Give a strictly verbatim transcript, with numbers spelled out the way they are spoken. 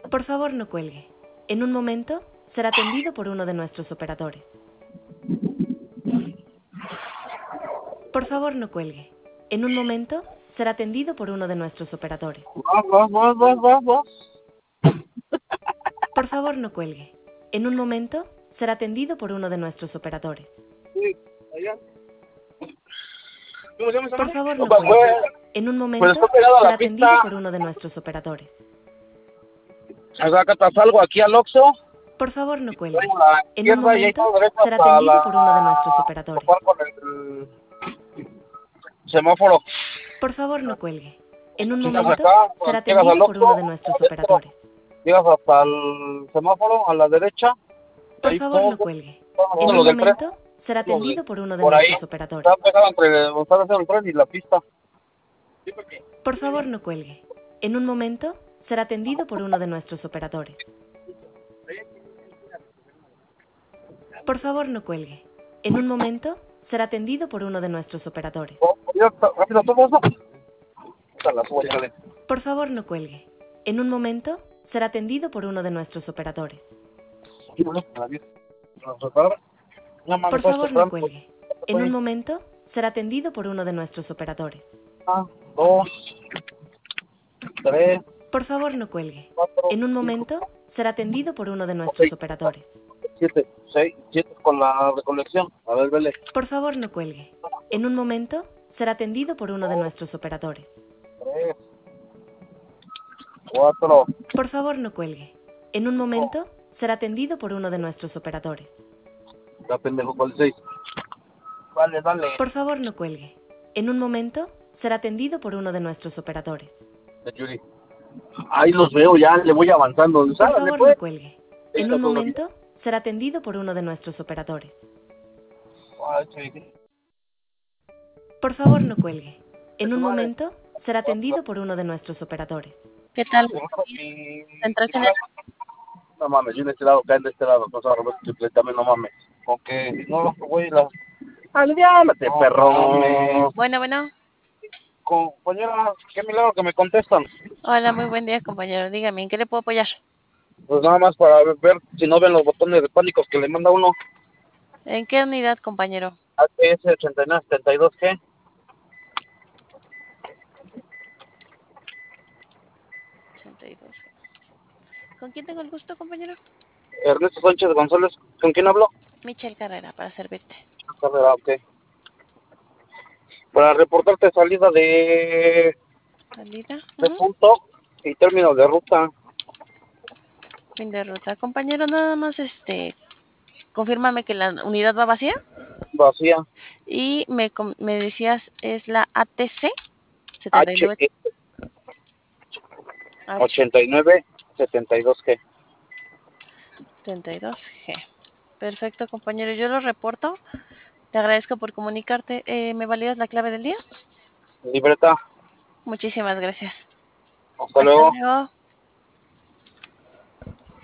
Por favor, no cuelgue. En un momento será atendido por uno de nuestros operadores. Por favor, no cuelgue. En un momento será atendido por uno de nuestros operadores. Vas, vas, vas, vas, vas, vas. Por favor, no cuelgue. En un momento será atendido por uno de nuestros operadores. Sí, allá. ¿Cómo se llama esa Por madre? favor, no Pues, cuelgue. pues, En un pues momento está pegado a será la atendido pista. por uno de nuestros operadores. Acá te salgo aquí al Oxxo. Por favor, no Voy cuelgue. a la En un izquierda y ahí momento todo derecho será hasta atendido la... por uno de nuestros operadores. topar con el semáforo. Por favor, no cuelgue. En un Llegas momento acá, será cuando llegas al atendido por uno de Oxxo, nuestros adentro, operadores. llegas hasta el semáforo a la derecha. Por Ahí favor, todo, no cuelgue. todo En lo un del tren. momento será Lo de- atendido por uno de por ahí. nuestros operadores. Está pegado entre donde está haciendo el tren y la pista. Por favor, no cuelgue. En un momento será atendido por uno de nuestros operadores. Por favor, no cuelgue. En un momento será atendido por uno de nuestros operadores. Oh, ya está, rápido, todo eso. Está la suya, dale. Por favor, no cuelgue. En un momento será atendido por uno de nuestros operadores. Aquí, ¿no? A la vieja. Nos prepara. No mames, Por todo esto favor, no trampo. cuelgue. En un momento será atendido por uno de nuestros operadores. Una, dos, tres, Por favor, no cuelgue. cuatro, En un cinco, momento será atendido por uno de nuestros seis, operadores. siete, seis, siete con la recolección. A ver, vele. Por favor, no cuelgue. En un momento será atendido por uno de nuestros operadores. Tres, cuatro, Por favor, no cuelgue. En un momento será atendido por uno de nuestros operadores. ya pendejo, ¿cuál es seis? Vale, dale. Por favor, no cuelgue. En un momento será atendido por uno de nuestros operadores. Yuri. Ahí los veo ya, le voy avanzando. Por Sálale, favor, pues. no cuelgue. En un momento será atendido por uno de nuestros operadores. Ay, sí. Por favor, no cuelgue. En un momento será atendido por uno de nuestros operadores. ¿Qué tal? Y- ¿Entraste en el... No mames, yo de este lado, caen de este lado. No sabes, triple también, no mames. Porque si no, güey, la... Aliviánate, perro. Bueno, bueno. Compañera, qué milagro que me contestan. Hola, muy buen día, compañero. Dígame, ¿en qué le puedo apoyar? Pues nada más para ver si no ven los botones de pánicos que le manda uno. ¿En qué unidad, compañero? H S ochenta y nueve setenta y dos G. ochenta y dos. ¿Con quién tengo el gusto, compañero? Ernesto Sánchez González, ¿con quién hablo? Michelle Carrera, para servirte. Carrera, ok. Para reportarte salida de, Salida. de Ujú. punto y término de ruta. Fin de ruta. Compañero, nada más, este... confírmame que la unidad va vacía. Vacía. Y me, com- me decías, es la A T C setenta y H nueve. H ochenta y nueve setenta y dos G. setenta y dos G. Perfecto, compañero. Yo lo reporto. Te agradezco por comunicarte. Eh, ¿Me validas la clave del día? Libreta. Muchísimas gracias. Hasta Hasta luego. luego.